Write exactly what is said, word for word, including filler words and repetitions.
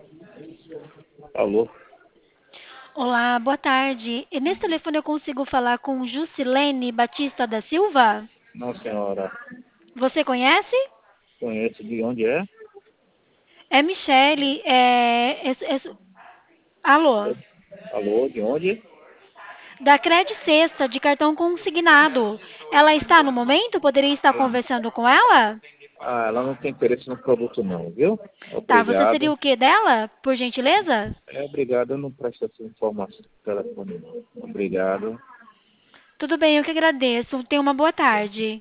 Alô? Olá, boa tarde. E nesse telefone eu consigo falar com Jusilene Batista da Silva? Não, senhora. Você conhece? Conheço de onde é? É Michele, é, é- é- alô, Alô, de onde? da Cred Sexta, de cartão consignado. Ela está no momento? Poderia estar conversando com ela? Ah, ela não tem interesse no produto não, viu? Tá, você seria Obrigado. o que dela, por gentileza? É, obrigado, eu não presto essa informação no telefone não. Obrigado. Tudo bem, eu que agradeço. Tenha uma boa tarde.